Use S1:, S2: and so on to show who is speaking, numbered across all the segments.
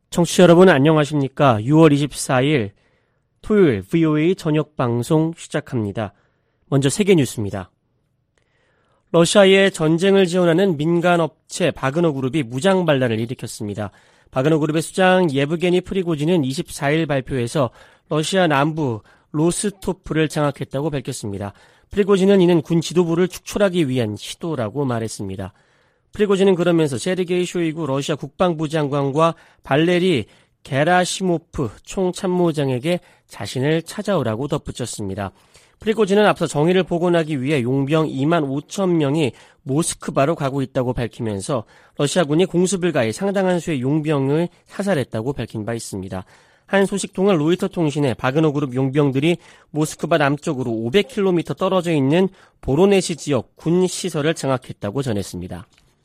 S1: 청취자 여러분 안녕하십니까? 6월 24일 토요일 VOA 저녁 방송 시작합니다. 먼저 세계 뉴스입니다. 러시아의 전쟁을 지원하는 민간업체 바그너 그룹이 무장 반란을 일으켰습니다. 바그너 그룹의 수장 예브게니 프리고진은 24일 발표에서 러시아 남부 로스토프를 장악했다고 밝혔습니다. 프리고진은 이는 군 지도부를 축출하기 위한 시도라고 말했습니다. 프리고진은 그러면서 세르게이 쇼이구 러시아 국방부 장관과 발레리 게라시모프 총참모장에게 자신을 찾아오라고 덧붙였습니다. 프리고진은 앞서 정의를 복원하기 위해 용병 2만 5천 명이 모스크바로 가고 있다고 밝히면서 러시아군이 공습을 가해 상당한 수의 용병을 사살했다고 밝힌 바 있습니다. 한 소식통은 로이터 통신에 바그너 그룹 용병들이 모스크바 남쪽으로 500km 떨어져 있는 보로네시 지역 군 시설을 장악했다고 전했습니다.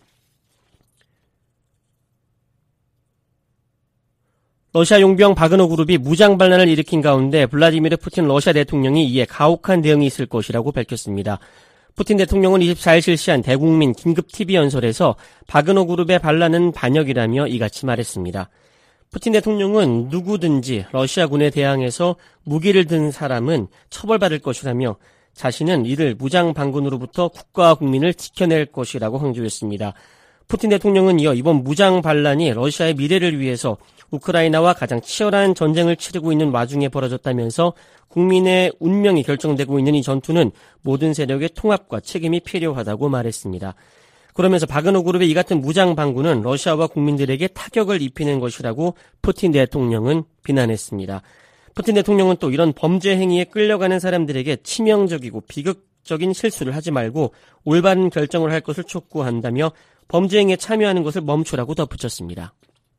S1: 러시아 용병 바그너 그룹이 무장 반란을 일으킨 가운데 블라디미르 푸틴 러시아 대통령이 이에 가혹한 대응이 있을 것이라고 밝혔습니다. 푸틴 대통령은 24일 실시한 대국민 긴급 TV 연설에서 바그너 그룹의 반란은 반역이라며 이같이 말했습니다. 푸틴 대통령은 누구든지 러시아군에 대항해서 무기를 든 사람은 처벌받을 것이라며 자신은 이들 무장 반군으로부터 국가와 국민을 지켜낼 것이라고 강조했습니다. 푸틴 대통령은 이어 이번 무장 반란이 러시아의 미래를 위해서 우크라이나와 가장 치열한 전쟁을 치르고 있는 와중에 벌어졌다면서 국민의 운명이 결정되고 있는 이 전투는 모든 세력의 통합과 책임이 필요하다고 말했습니다. 그러면서 바그너 그룹의 이 같은 무장 반군은 러시아와 국민들에게 타격을 입히는 것이라고 푸틴 대통령은 비난했습니다. 푸틴 대통령은 또 이런 범죄 행위에 끌려가는 사람들에게 치명적이고 비극적인 실수를 하지 말고 올바른 결정을 할 것을 촉구한다며 범죄 행위에 참여하는 것을 멈추라고 덧붙였습니다.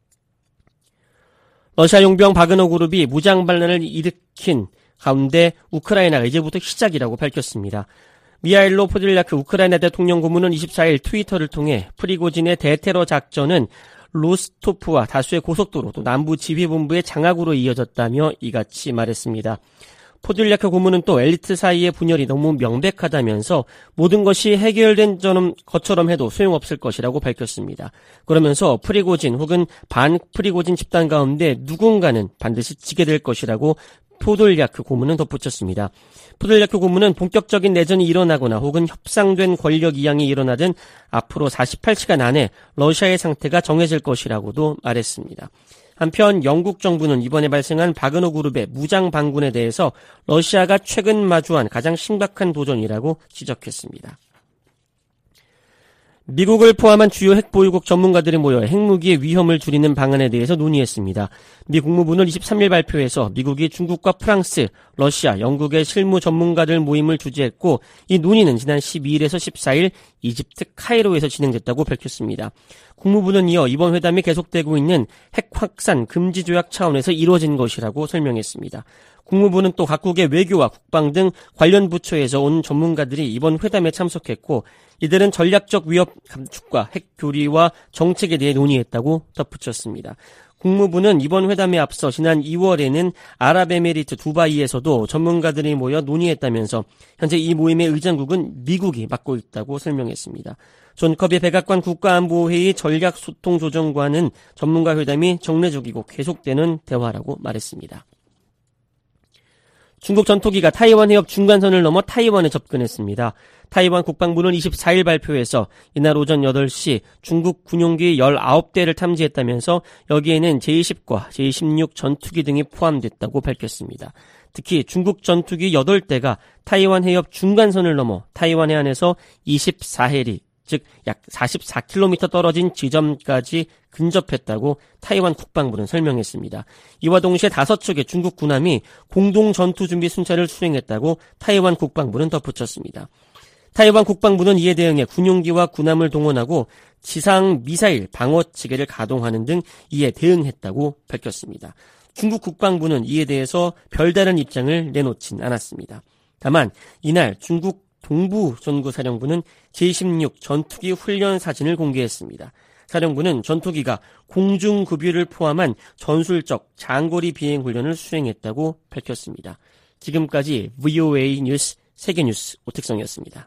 S1: 러시아 용병 바그너 그룹이 무장 반란을 일으킨 가운데 우크라이나가 이제부터 시작이라고 밝혔습니다. 미하일로 포들야크 우크라이나 대통령 고문은 24일 트위터를 통해 프리고진의 대테러 작전은 로스토프와 다수의 고속도로 또 남부 지휘본부의 장악으로 이어졌다며 이같이 말했습니다. 포들야크 고문은 또 엘리트 사이의 분열이 너무 명백하다면서 모든 것이 해결된 것처럼 해도 소용없을 것이라고 밝혔습니다. 그러면서 프리고진 혹은 반 프리고진 집단 가운데 누군가는 반드시 지게 될 것이라고 포들야크 고문은 덧붙였습니다. 포들야크 고문은 본격적인 내전이 일어나거나 혹은 협상된 권력 이양이 일어나든 앞으로 48시간 안에 러시아의 상태가 정해질 것이라고도 말했습니다. 한편 영국 정부는 이번에 발생한 바그너 그룹의 무장 반군에 대해서 러시아가 최근 마주한 가장 심각한 도전이라고 지적했습니다. 미국을 포함한 주요 핵보유국 전문가들이 모여 핵무기의 위험을 줄이는 방안에 대해서 논의했습니다. 미 국무부는 23일 발표에서 미국이 중국과 프랑스, 러시아, 영국의 실무 전문가들 모임을 주재했고 이 논의는 지난 12일에서 14일 이집트 카이로에서 진행됐다고 밝혔습니다. 국무부는 이어 이번 회담이 계속되고 있는 핵 확산 금지 조약 차원에서 이루어진 것이라고 설명했습니다. 국무부는 또 각국의 외교와 국방 등 관련 부처에서 온 전문가들이 이번 회담에 참석했고 이들은 전략적 위협 감축과 핵 교리와 정책에 대해 논의했다고 덧붙였습니다. 국무부는 이번 회담에 앞서 지난 2월에는 아랍에미리트 두바이에서도 전문가들이 모여 논의했다면서 현재 이 모임의 의장국은 미국이 맡고 있다고 설명했습니다. 존 커비 백악관 국가안보회의 전략소통조정관은 전문가 회담이 정례적이고 계속되는 대화라고 말했습니다. 중국 전투기가 타이완 해협 중간선을 넘어 타이완에 접근했습니다. 타이완 국방부는 24일 발표에서 이날 오전 8시 중국 군용기 19대를 탐지했다면서 여기에는 제-20과 제-16 전투기 등이 포함됐다고 밝혔습니다. 특히 중국 전투기 8대가 타이완 해협 중간선을 넘어 타이완 해안에서 24해리, 즉 약 44km 떨어진 지점까지 근접했다고 타이완 국방부는 설명했습니다. 이와 동시에 5척의 중국 군함이 공동 전투 준비 순찰을 수행했다고 타이완 국방부는 덧붙였습니다. 타이완 국방부는 이에 대응해 군용기와 군함을 동원하고 지상 미사일 방어 체계를 가동하는 등 이에 대응했다고 밝혔습니다. 중국 국방부는 이에 대해서 별다른 입장을 내놓진 않았습니다. 다만 이날 중국 동부전구사령부는 제-16 전투기 훈련 사진을 공개했습니다. 사령부는 전투기가 공중급유를 포함한 전술적 장거리 비행 훈련을 수행했다고 밝혔습니다. 지금까지 VOA 뉴스 세계뉴스 오택성이었습니다.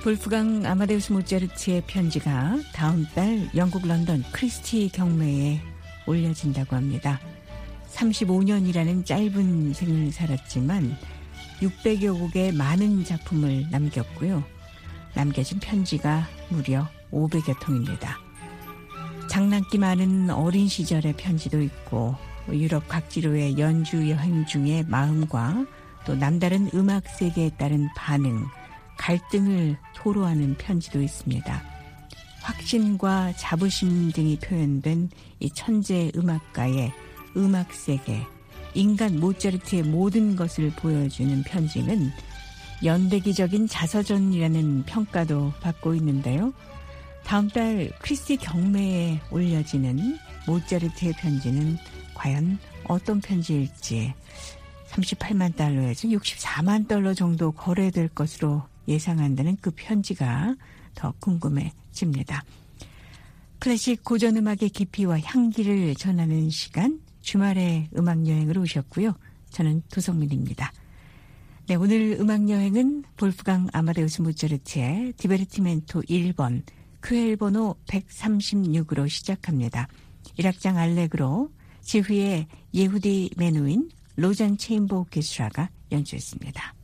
S2: 볼프강 아마데우스 모차르트의 편지가 다음 달 영국 런던 크리스티 경매에 올려진다고 합니다. 35년이라는 짧은 생을 살았지만 600여 곡의 많은 작품을 남겼고요. 남겨진 편지가 무려 500여 통입니다. 장난기 많은 어린 시절의 편지도 있고 유럽 각지로의 연주 여행 중의 마음과 또 남다른 음악 세계에 따른 반응, 갈등을 토로하는 편지도 있습니다. 확신과 자부심 등이 표현된 이 천재 음악가의 음악 세계, 인간 모차르트의 모든 것을 보여주는 편지는 연대기적인 자서전이라는 평가도 받고 있는데요. 다음 달 크리스티 경매에 올려지는 모차르트의 편지는 과연 어떤 편지일지 38만 달러에서 64만 달러 정도 거래될 것으로 예상한다는 그 편지가 더 궁금해집니다. 클래식 고전음악의 깊이와 향기를 전하는 시간, 주말의 음악여행으로 오셨고요. 저는 도성민입니다. 네, 오늘 음악여행은 볼프강 아마데우스 모차르트의 디베르티멘토 1번, 큐엘 번호 136으로 시작합니다. 1악장 알레그로, 지휘의 예후디 메누인, 로잔 체인버 오케스트라가 연주했습니다.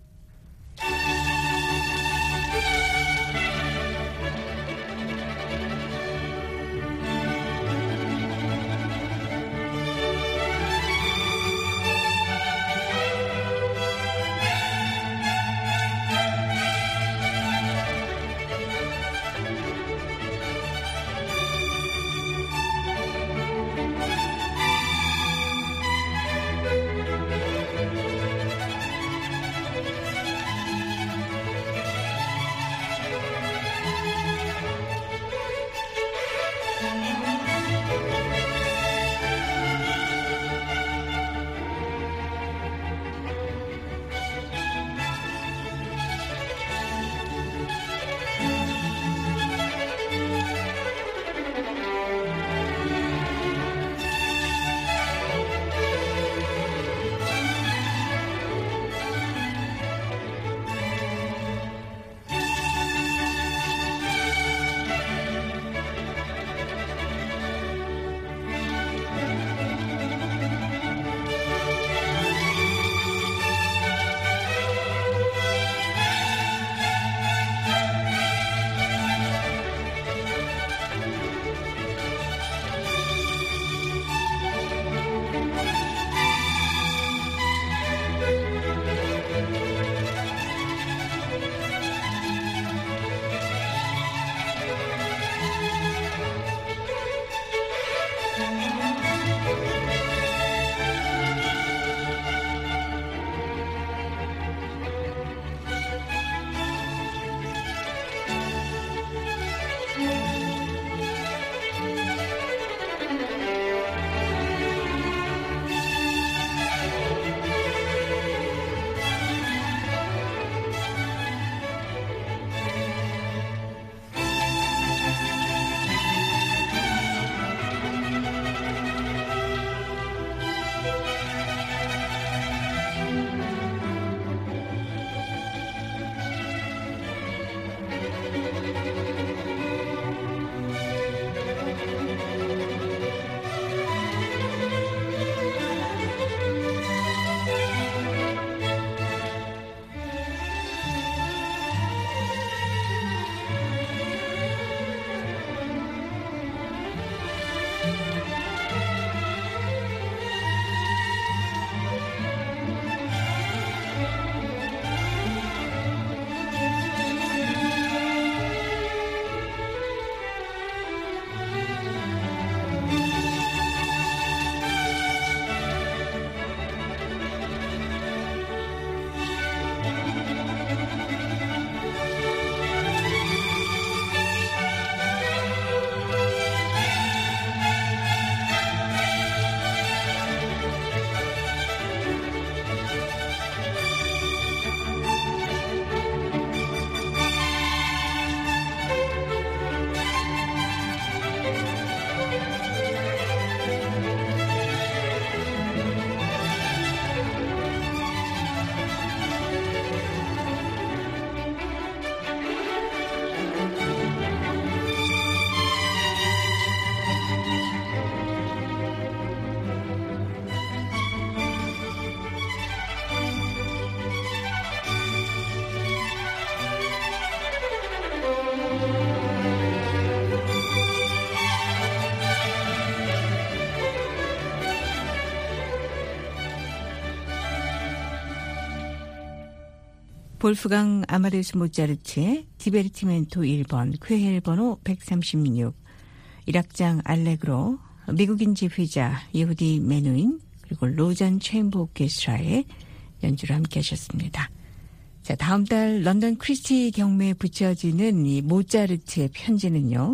S2: 볼프강 아마데우스 모차르트의 디베르티멘토 1번, 쾌헬 번호 136, 일악장 알레그로, 미국인 지휘자 예후디 메누인, 그리고 로잔 체인버 오케스트라의 연주를 함께 하셨습니다. 자, 다음 달 런던 크리스티 경매에 붙여지는 이 모차르트의 편지는요,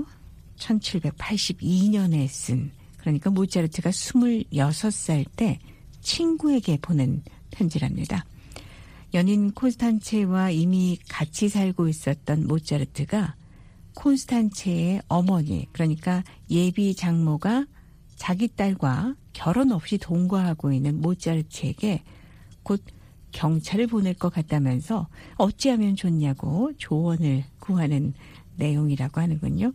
S2: 1782년에 쓴, 그러니까 모차르트가 26살 때 친구에게 보낸 편지랍니다. 연인 콘스탄체와 이미 같이 살고 있었던 모차르트가 콘스탄체의 어머니, 그러니까 예비 장모가 자기 딸과 결혼 없이 동거하고 있는 모차르트에게 곧 경찰을 보낼 것 같다면서 어찌하면 좋냐고 조언을 구하는 내용이라고 하는군요.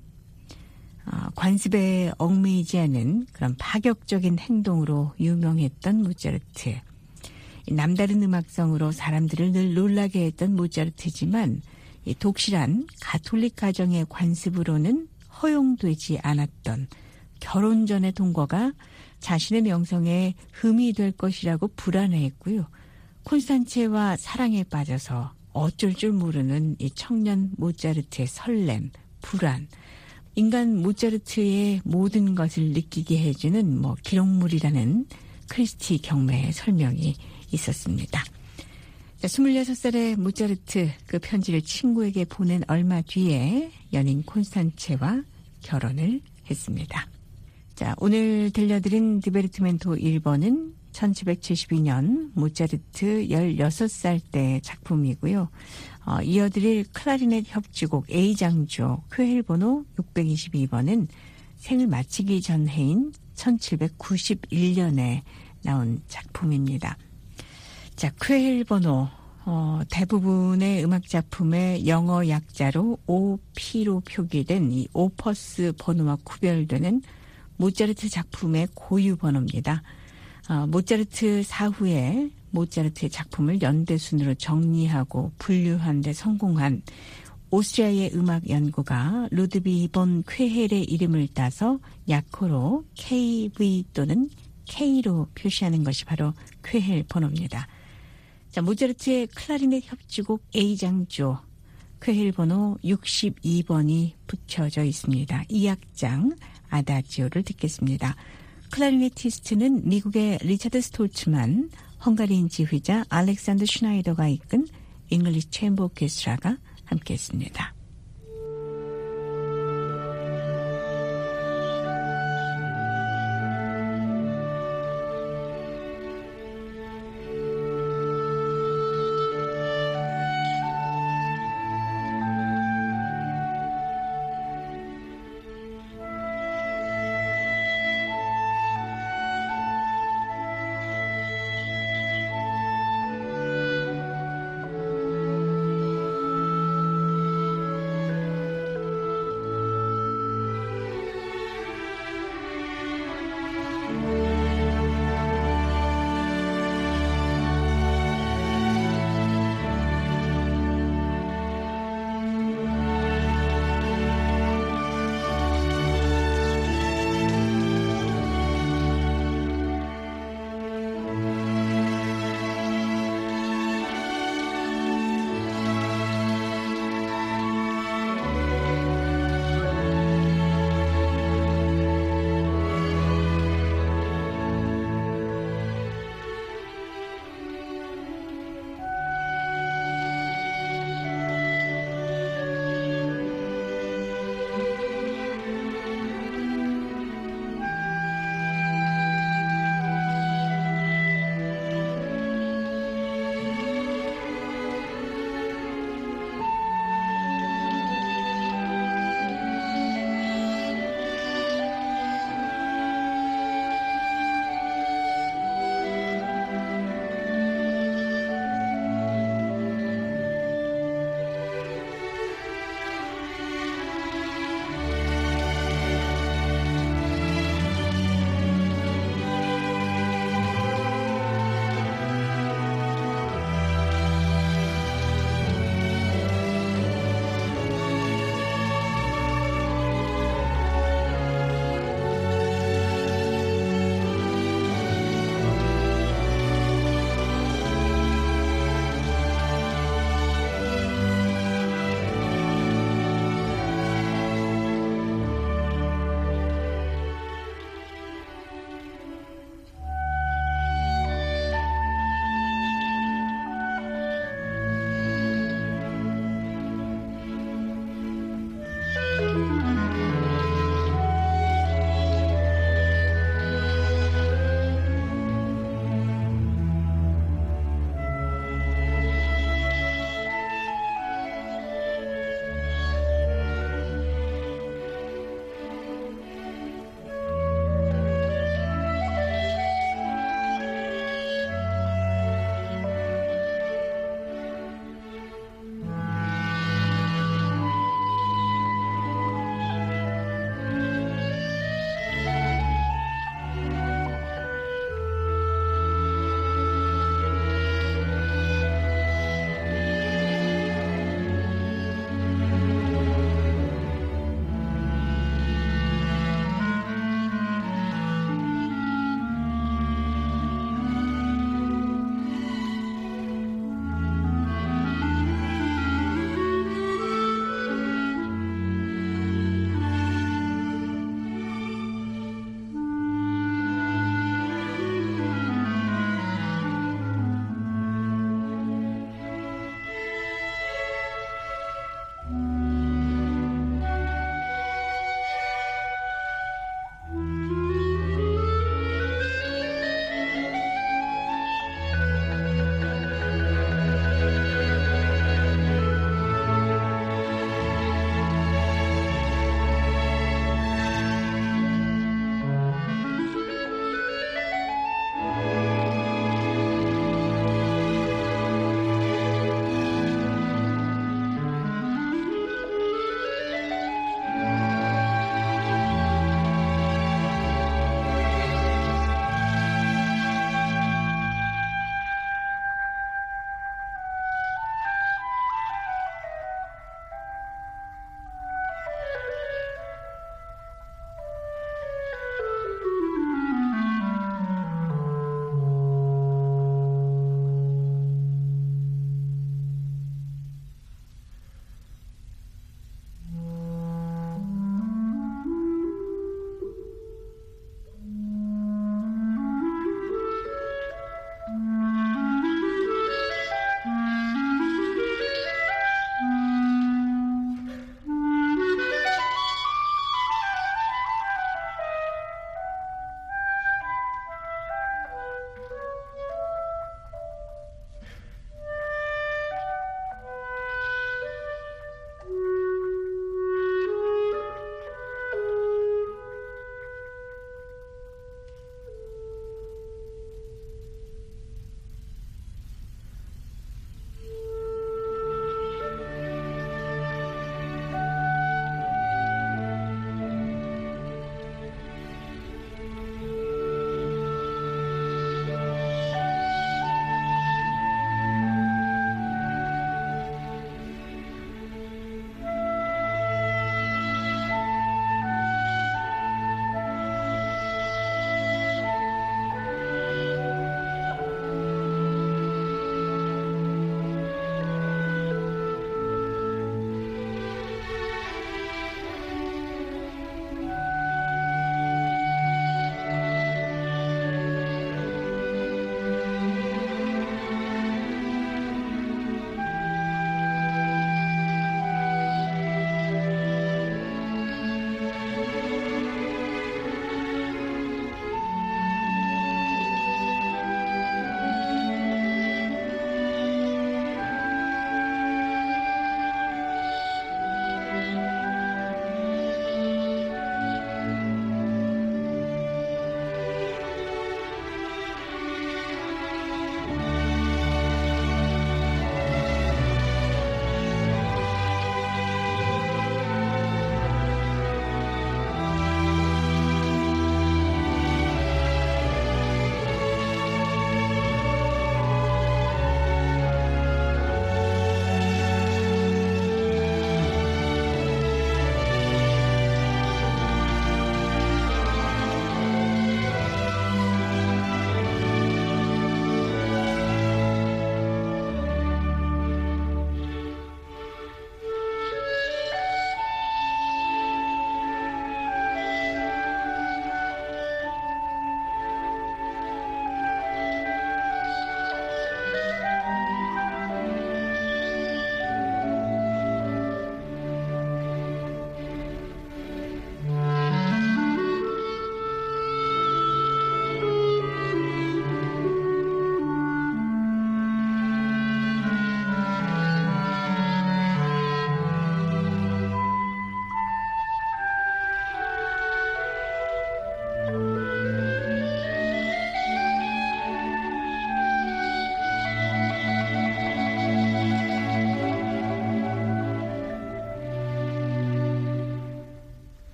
S2: 관습에 얽매이지 않은 그런 파격적인 행동으로 유명했던 모차르트. 남다른 음악성으로 사람들을 늘 놀라게 했던 모차르트지만 이 독실한 가톨릭 가정의 관습으로는 허용되지 않았던 결혼 전의 동거가 자신의 명성에 흠이 될 것이라고 불안해했고요. 콘스탄체와 사랑에 빠져서 어쩔 줄 모르는 이 청년 모차르트의 설렘, 불안, 인간 모차르트의 모든 것을 느끼게 해주는 기록물이라는 크리스티 경매의 설명이 있었습니다. 26살의 모차르트 그 편지를 친구에게 보낸 얼마 뒤에 연인 콘스탄체와 결혼을 했습니다. 자, 오늘 들려드린 디베르티멘토 1번은 1772년 모차르트 16살 때 작품이고요. 이어드릴 클라리넷 협주곡 A장조 쾌헬 번호 622번은 생을 마치기 전 해인 1791년에 나온 작품입니다. 자, 쾌헬 번호 대부분의 음악 작품의 영어 약자로 OP로 표기된 이 오퍼스 번호와 구별되는 모차르트 작품의 고유 번호입니다. 모차르트 사후에 모차르트의 작품을 연대순으로 정리하고 분류한 데 성공한 오스트리아의 음악 연구가 루드비 본 쾌헬의 이름을 따서 약호로 KV 또는 K로 표시하는 것이 바로 쾌헬 번호입니다. 자, 모차르트의 클라리넷 협주곡 A장조 쾌헬 번호 62번이 붙여져 있습니다. 이 악장 아다지오를 듣겠습니다. 클라리네티스트는 미국의 리차드 스톨츠만, 헝가리인 지휘자 알렉산더 슈나이더가 이끈 잉글리시 체인버 오케스트라가 함께했습니다.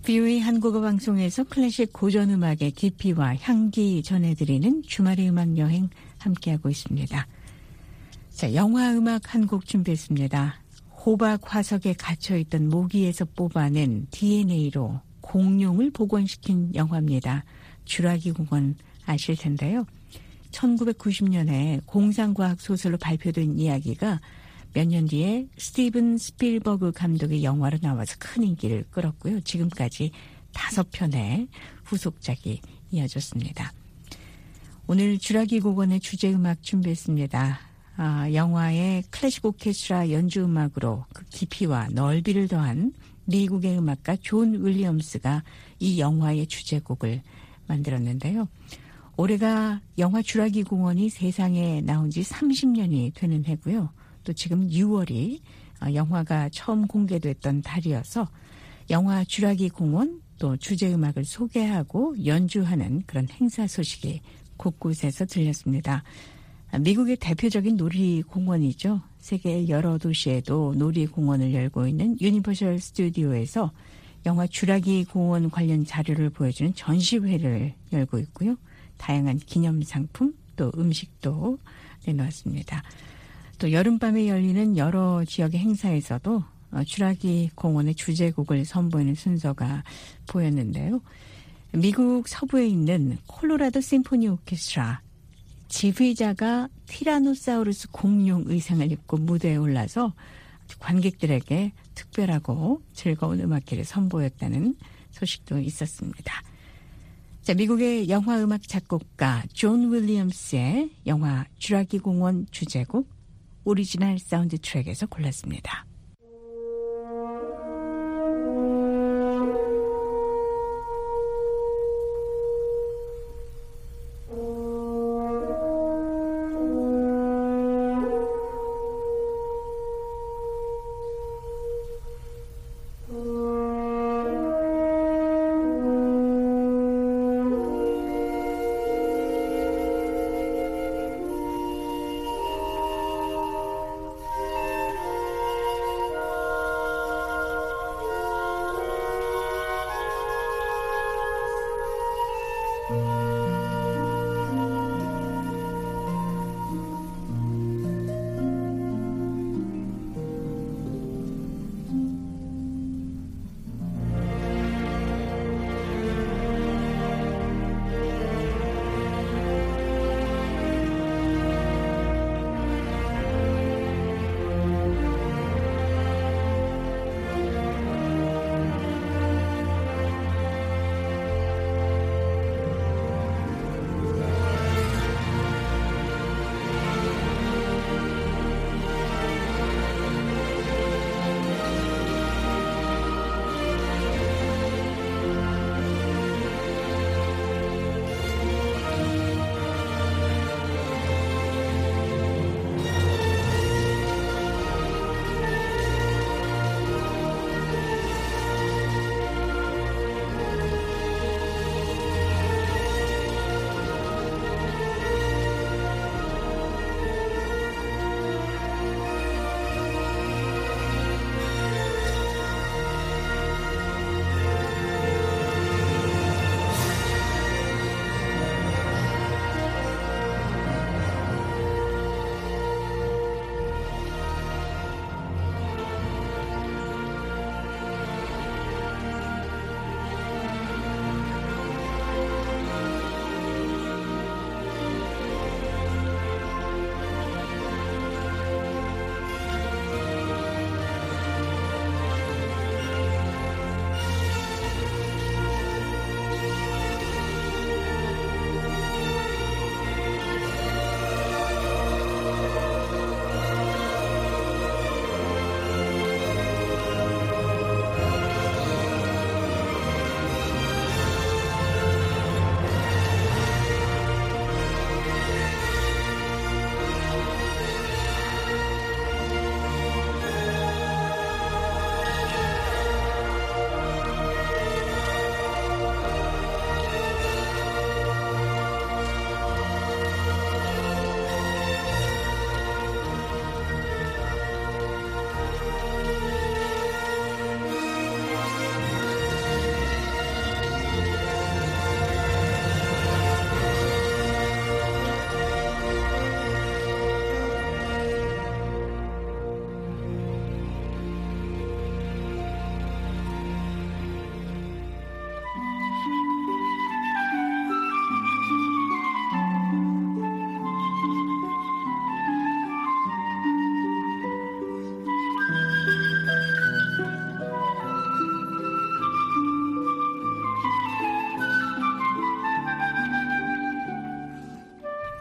S2: VOA 한국어 방송에서 클래식 고전 음악의 깊이와 향기 전해드리는 주말의 음악 여행 함께하고 있습니다. 자, 영화 음악 한 곡 준비했습니다. 호박 화석에 갇혀있던 모기에서 뽑아낸 DNA로 공룡을 복원시킨 영화입니다. 쥬라기 공원 아실 텐데요. 1990년에 공상과학 소설로 발표된 이야기가 몇 년 뒤에 스티븐 스필버그 감독의 영화로 나와서 큰 인기를 끌었고요. 지금까지 5편의 후속작이 이어졌습니다. 오늘 쥬라기 공원의 주제음악 준비했습니다. 영화의 클래식 오케스트라 연주음악으로 그 깊이와 넓이를 더한 미국의 음악가 존 윌리엄스가 이 영화의 주제곡을 만들었는데요. 올해가 영화 쥬라기 공원이 세상에 나온 지 30년이 되는 해고요. 또 지금 6월이 영화가 처음 공개됐던 달이어서 영화 쥬라기 공원 또 주제음악을 소개하고 연주하는 그런 행사 소식이 곳곳에서 들렸습니다. 미국의 대표적인 놀이공원이죠. 세계 여러 도시에도 놀이공원을 열고 있는 유니버셜 스튜디오에서 영화 쥬라기 공원 관련 자료를 보여주는 전시회를 열고 있고요. 다양한 기념상품 또 음식도 내놓았습니다. 또 여름밤에 열리는 여러 지역의 행사에서도 쥬라기 공원의 주제곡을 선보이는 순서가 보였는데요. 미국 서부에 있는 콜로라도 심포니 오케스트라 지휘자가 티라노사우루스 공룡 의상을 입고 무대에 올라서 관객들에게 특별하고 즐거운 음악회를 선보였다는 소식도 있었습니다. 자, 미국의 영화 음악 작곡가 존 윌리엄스의 영화 쥬라기 공원 주제곡 오리지널 사운드 트랙에서 골랐습니다.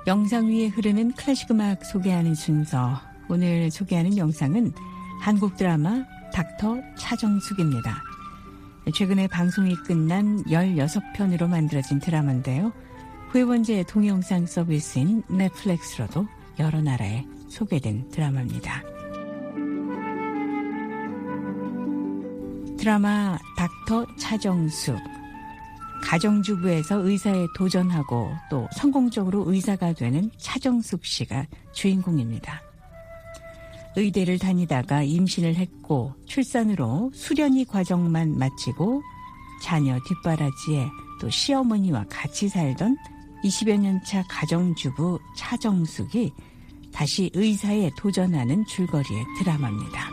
S2: 영상 위에 흐르는 클래식 음악 소개하는 순서. 오늘 소개하는 영상은 한국 드라마 닥터 차정숙입니다. 최근에 방송이 끝난 16편으로 만들어진 드라마인데요. 후회번제 동영상 서비스인 넷플릭스로도 여러 나라에 소개된 드라마입니다. 드라마 닥터 차정숙. 가정주부에서 의사에 도전하고 또 성공적으로 의사가 되는 차정숙 씨가 주인공입니다. 의대를 다니다가 임신을 했고 출산으로 수련이 과정만 마치고 자녀 뒷바라지에 또 시어머니와 같이 살던 20여 년 차 가정주부 차정숙이 다시 의사에 도전하는 줄거리의 드라마입니다.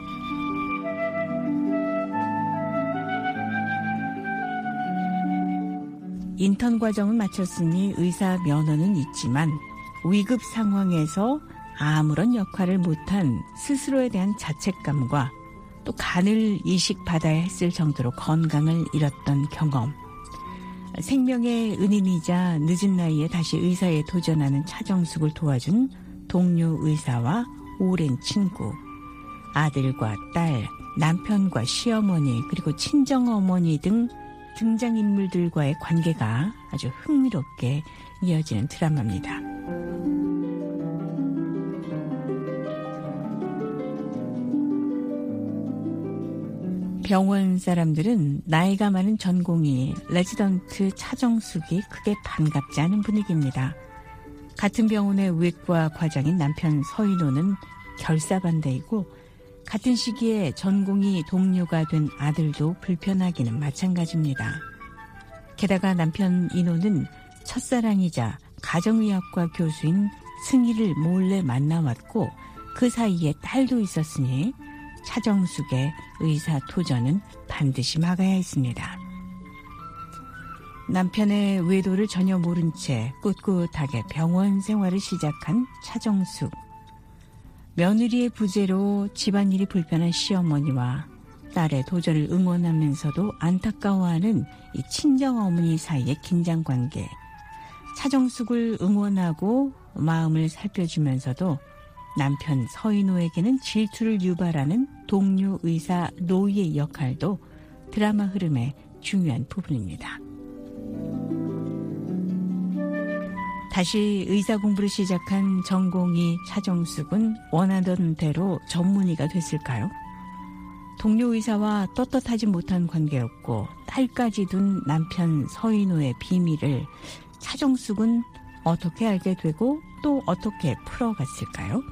S2: 인턴 과정은 마쳤으니 의사 면허는 있지만 위급 상황에서 아무런 역할을 못한 스스로에 대한 자책감과 또 간을 이식받아야 했을 정도로 건강을 잃었던 경험, 생명의 은인이자 늦은 나이에 다시 의사에 도전하는 차정숙을 도와준 동료 의사와 오랜 친구, 아들과 딸, 남편과 시어머니 그리고 친정어머니 등 등장인물들과의 관계가 아주 흥미롭게 이어지는 드라마입니다. 병원 사람들은 나이가 많은 전공의 레지던트 차정숙이 크게 반갑지 않은 분위기입니다. 같은 병원의 외과 과장인 남편 서인호는 결사반대이고 같은 시기에 전공의 동료가 된 아들도 불편하기는 마찬가지입니다. 게다가 남편 인호는 첫사랑이자 가정의학과 교수인 승희를 몰래 만나왔고 그 사이에 딸도 있었으니 차정숙의 의사 도전은 반드시 막아야 했습니다. 남편의 외도를 전혀 모른 채 꿋꿋하게 병원 생활을 시작한 차정숙. 며느리의 부재로 집안일이 불편한 시어머니와 딸의 도전을 응원하면서도 안타까워하는 이 친정어머니 사이의 긴장관계. 차정숙을 응원하고 마음을 살펴주면서도 남편 서인호에게는 질투를 유발하는 동료 의사 노이의 역할도 드라마 흐름의 중요한 부분입니다. 다시 의사 공부를 시작한 전공의 차정숙은 원하던 대로 전문의가 됐을까요? 동료 의사와 떳떳하지 못한 관계였고 딸까지 둔 남편 서인호의 비밀을 차정숙은 어떻게 알게 되고 또 어떻게 풀어갔을까요?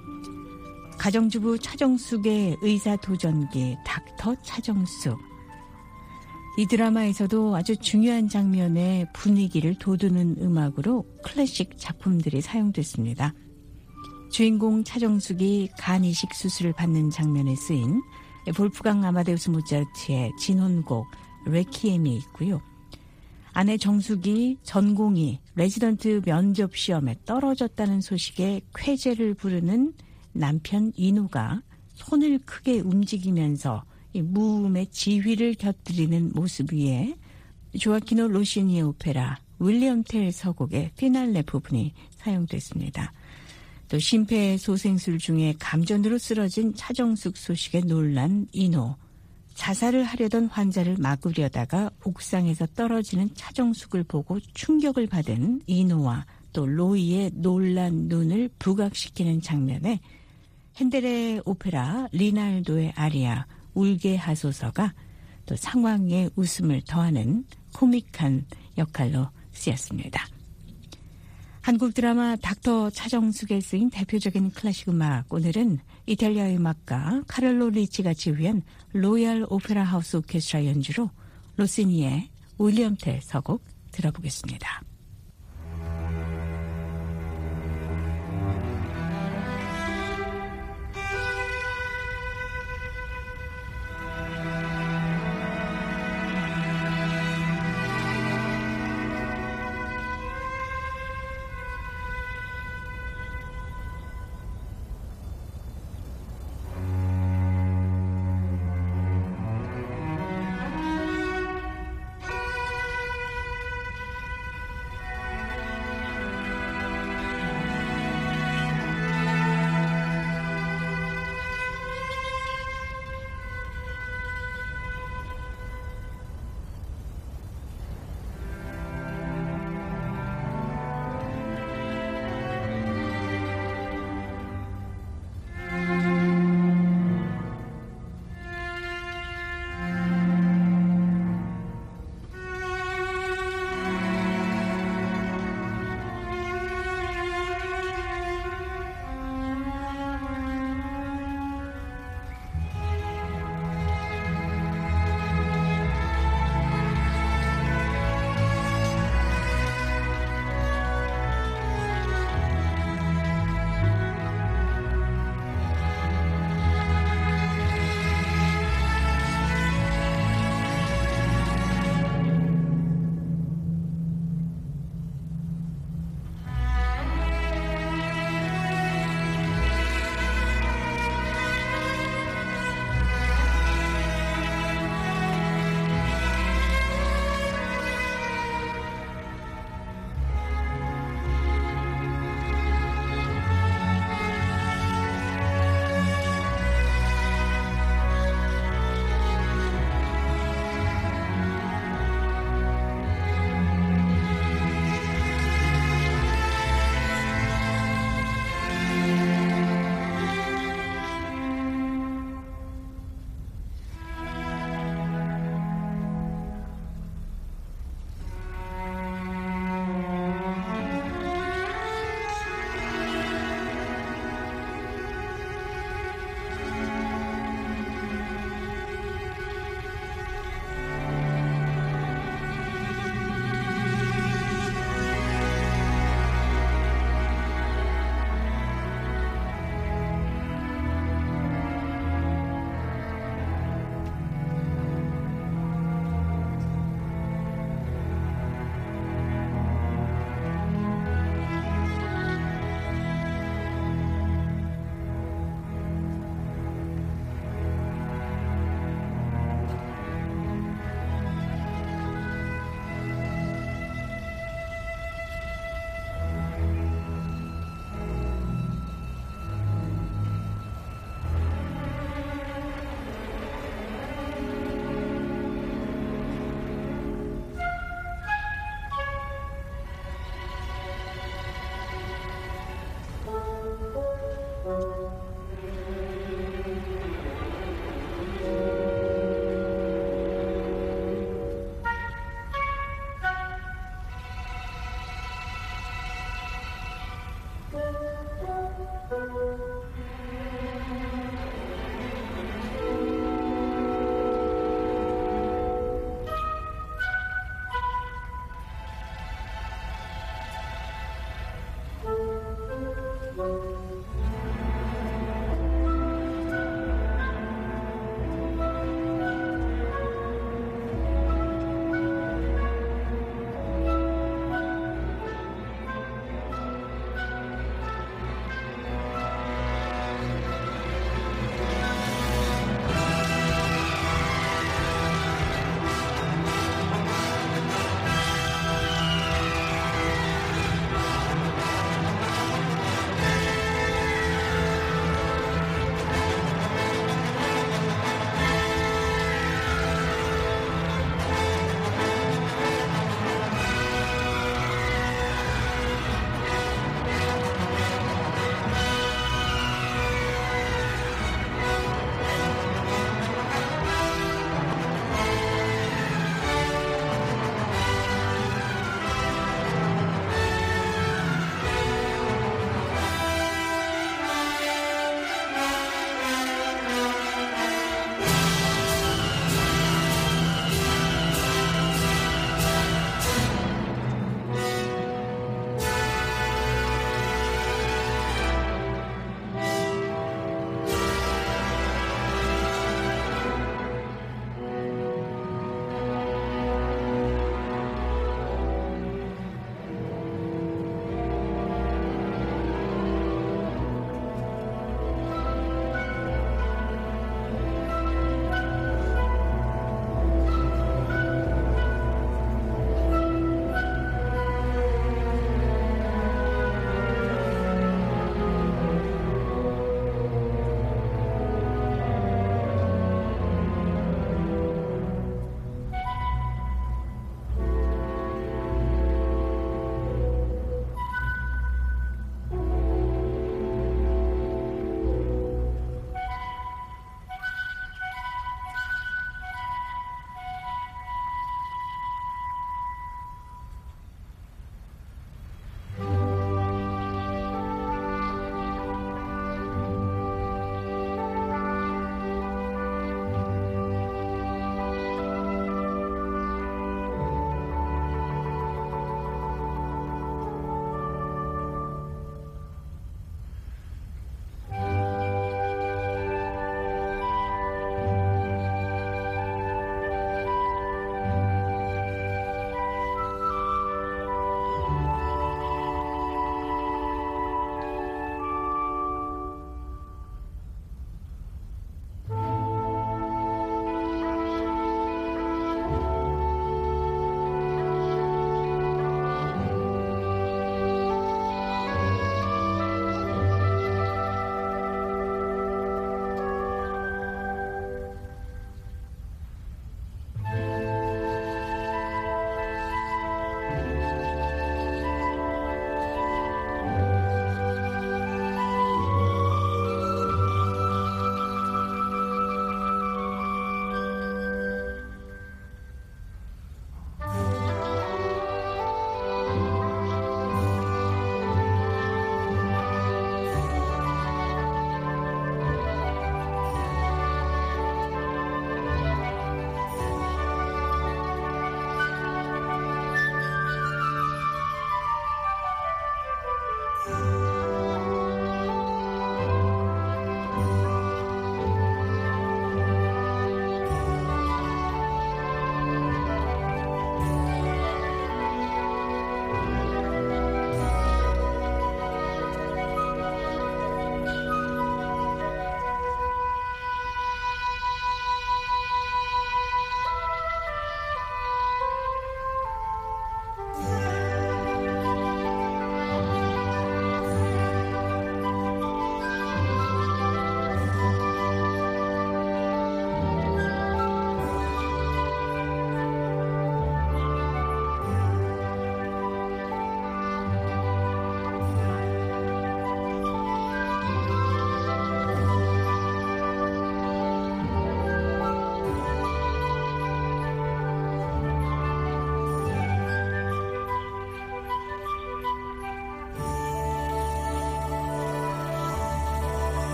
S2: 가정주부 차정숙의 의사 도전기 닥터 차정숙. 이 드라마에서도 아주 중요한 장면에 분위기를 돋우는 음악으로 클래식 작품들이 사용됐습니다. 주인공 차정숙이 간 이식 수술을 받는 장면에 쓰인 볼프강 아마데우스 모차르트의 진혼곡 레퀴엠이 있고요. 아내 정숙이 전공의 레지던트 면접 시험에 떨어졌다는 소식에 쾌재를 부르는 남편 인호가 손을 크게 움직이면서 무음의 지휘를 곁들이는 모습 위에 조아키노 로시니의 오페라 윌리엄 텔 서곡의 피날레 부분이 사용됐습니다. 또 심폐소생술 중에 감전으로 쓰러진 차정숙 소식에 놀란 인호, 자살을 하려던 환자를 막으려다가 옥상에서 떨어지는 차정숙을 보고 충격을 받은 인호와 또 로이의 놀란 눈을 부각시키는 장면에 핸델의 오페라 리날도의 아리아 울게 하소서가 또 상황에 웃음을 더하는 코믹한 역할로 쓰였습니다. 한국 드라마 닥터 차정숙에 쓰인 대표적인 클래식 음악, 오늘은 이탈리아 음악가 카를로 리치가 지휘한 로얄 오페라 하우스 오케스트라 연주로 로시니의 윌리엄 텔 서곡 들어보겠습니다.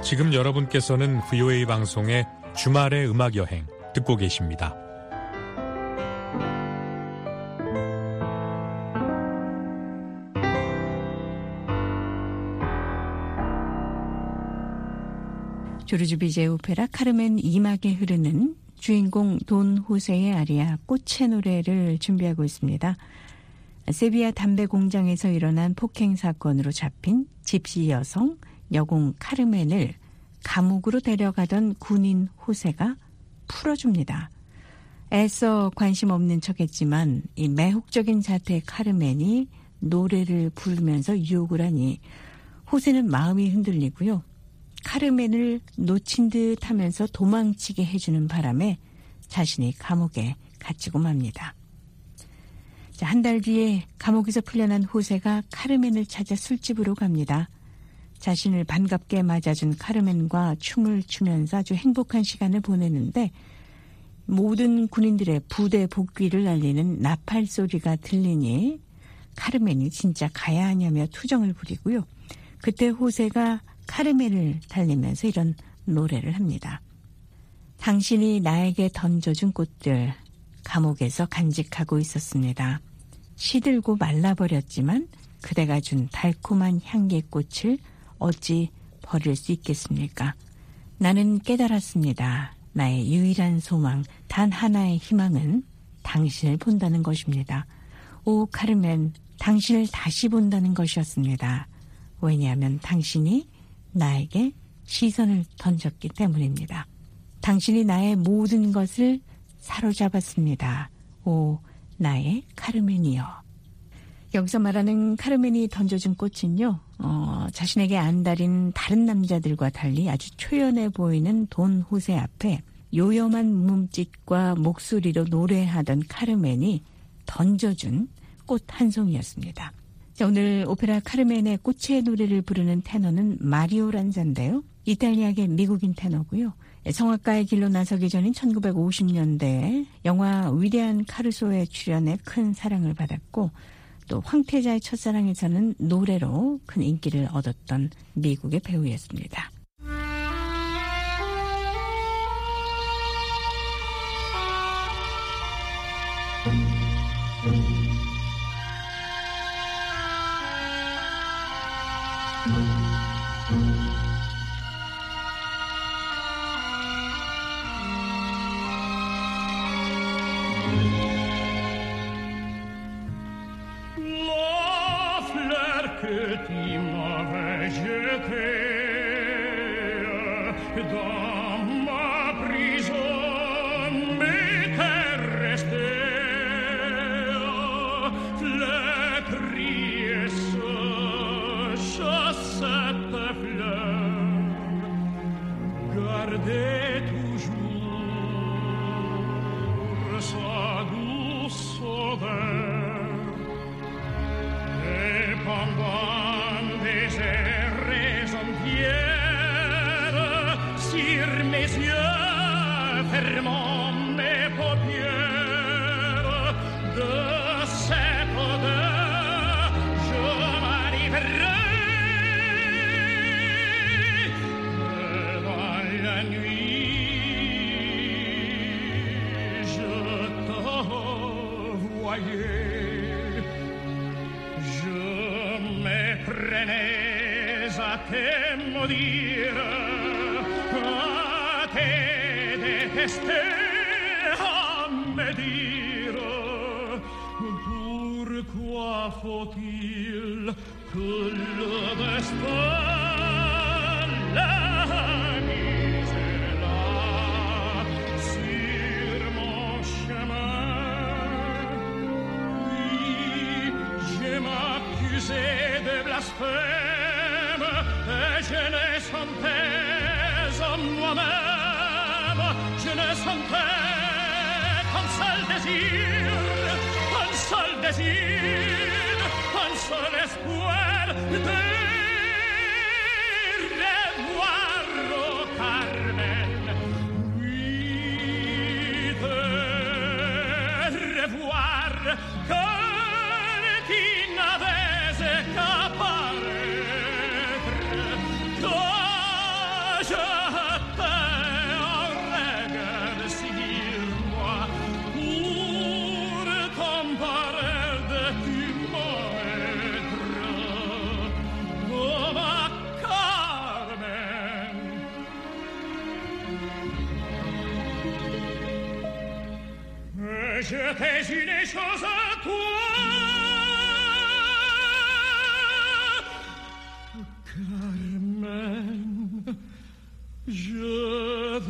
S3: 지금 여러분께서는 VOA 방송의 주말의 음악여행 듣고 계십니다.
S2: 조르주 비제의 오페라 카르멘 2막에 흐르는 주인공 돈 호세의 아리아 꽃의 노래를 준비하고 있습니다. 세비야 담배 공장에서 일어난 폭행 사건으로 잡힌 집시 여성 여공 카르멘을 감옥으로 데려가던 군인 호세가 풀어줍니다. 애써 관심 없는 척했지만 이 매혹적인 자태의 카르멘이 노래를 부르면서 유혹을 하니 호세는 마음이 흔들리고요. 카르멘을 놓친 듯 하면서 도망치게 해주는 바람에 자신이 감옥에 갇히고 맙니다. 한 달 뒤에 감옥에서 풀려난 호세가 카르멘을 찾아 술집으로 갑니다. 자신을 반갑게 맞아준 카르멘과 춤을 추면서 아주 행복한 시간을 보내는데 모든 군인들의 부대 복귀를 알리는 나팔 소리가 들리니 카르멘이 진짜 가야 하냐며 투정을 부리고요. 그때 호세가 카르멘을 달리면서 이런 노래를 합니다. 당신이 나에게 던져준 꽃들 감옥에서 간직하고 있었습니다. 시들고 말라버렸지만 그대가 준 달콤한 향기의 꽃을 어찌 버릴 수 있겠습니까? 나는 깨달았습니다. 나의 유일한 소망, 단 하나의 희망은 당신을 본다는 것입니다. 오 카르멘, 당신을 다시 본다는 것이었습니다. 왜냐하면 당신이 나에게 시선을 던졌기 때문입니다. 당신이 나의 모든 것을 사로잡았습니다. 오, 나의 카르멘이여. 여기서 말하는 카르멘이 던져준 꽃은요, 자신에게 안달인 다른 남자들과 달리 아주 초연해 보이는 돈 호세 앞에 요염한 몸짓과 목소리로 노래하던 카르멘이 던져준 꽃 한 송이였습니다. 자, 오늘 오페라 카르멘의 꽃의 노래를 부르는 테너는 마리오 란자인데요. 이탈리아계 미국인 테너고요. 성악가의 길로 나서기 전인 1950년대에 영화 위대한 카루소에 출연해 큰 사랑을 받았고 또 황태자의 첫사랑에서는 노래로 큰 인기를 얻었던 미국의 배우였습니다.
S4: Pourquoi faut-il que le destin la mise là sur mon chemin? Oui, je m'accusais de blasphème et je ne sentais en moi-même, je ne sentais qu'un seul désir, un seul espoir de revoir au Carmen, oui, de revoir que qui n'avait qu'à paraître, je t'ai dit les choses à toi, Carmen, je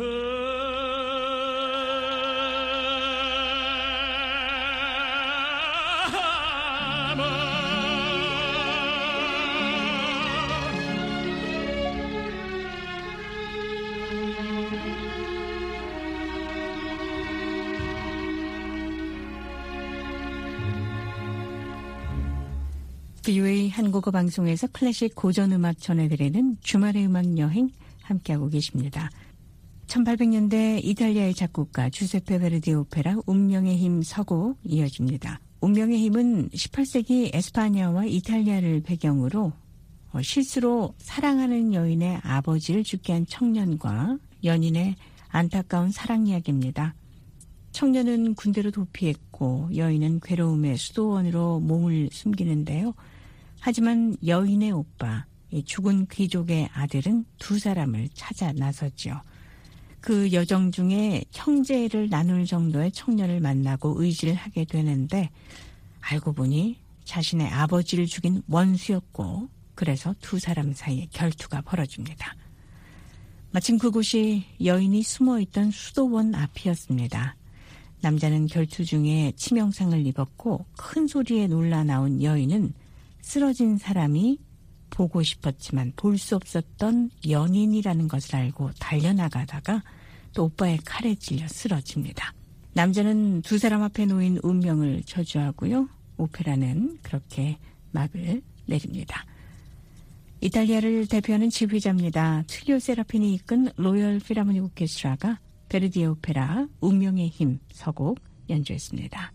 S2: VOA 한국어 방송에서 클래식 고전음악 전해드리는 주말의 음악 여행 함께하고 계십니다. 1800년대 이탈리아의 작곡가 주세페 베르디 오페라 운명의 힘 서곡 이어집니다. 운명의 힘은 18세기 에스파냐와 이탈리아를 배경으로 실수로 사랑하는 여인의 아버지를 죽게 한 청년과 연인의 안타까운 사랑 이야기입니다. 청년은 군대로 도피했고 여인은 괴로움의 수도원으로 몸을 숨기는데요. 하지만 여인의 오빠, 죽은 귀족의 아들은 두 사람을 찾아 나섰죠. 그 여정 중에 형제를 나눌 정도의 청년을 만나고 의지를 하게 되는데 알고 보니 자신의 아버지를 죽인 원수였고 그래서 두 사람 사이에 결투가 벌어집니다. 마침 그곳이 여인이 숨어있던 수도원 앞이었습니다. 남자는 결투 중에 치명상을 입었고 큰 소리에 놀라 나온 여인은 쓰러진 사람이 보고 싶었지만 볼 수 없었던 연인이라는 것을 알고 달려나가다가 또 오빠의 칼에 찔려 쓰러집니다. 남자는 두 사람 앞에 놓인 운명을 저주하고요. 오페라는 그렇게 막을 내립니다. 이탈리아를 대표하는 지휘자입니다. 트리오 세라핀이 이끈 로열 필하모닉 오케스트라가 베르디의 오페라 운명의 힘 서곡 연주했습니다.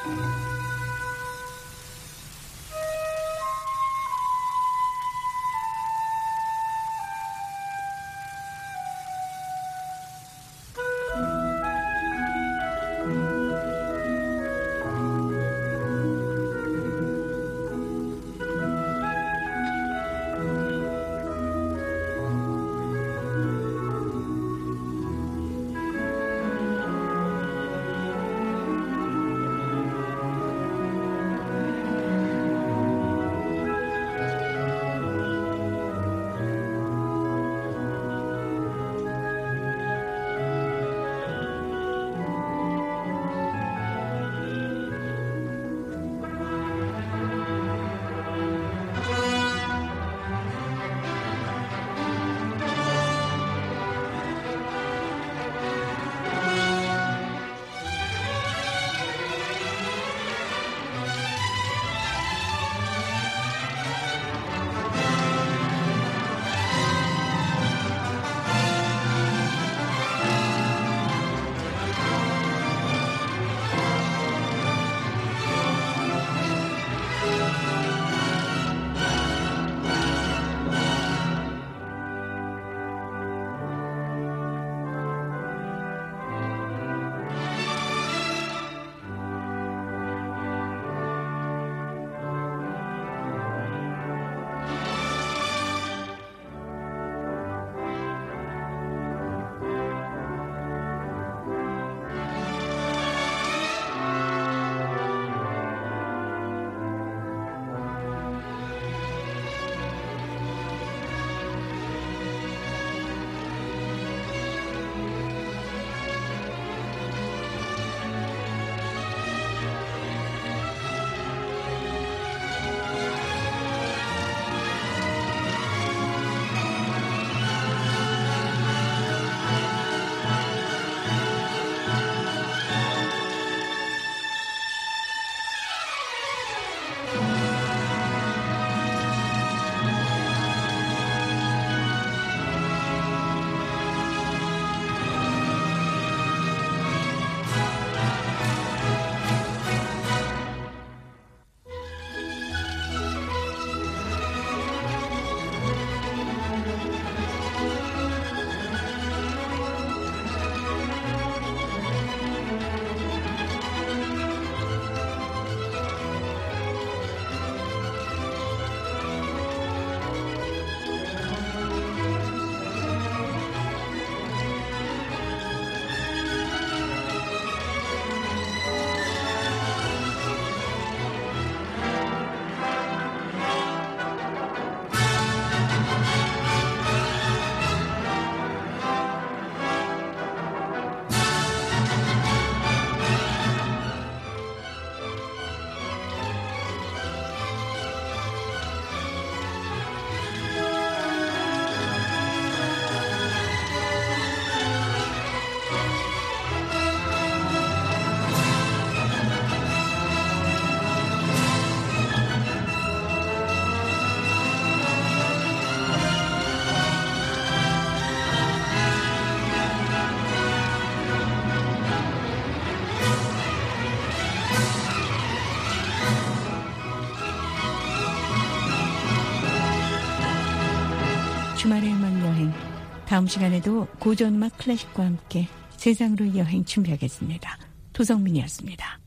S2: 주말의 음악 여행. 다음 시간에도 고전 음악 클래식과 함께 세상으로 여행 준비하겠습니다. 도성민이었습니다.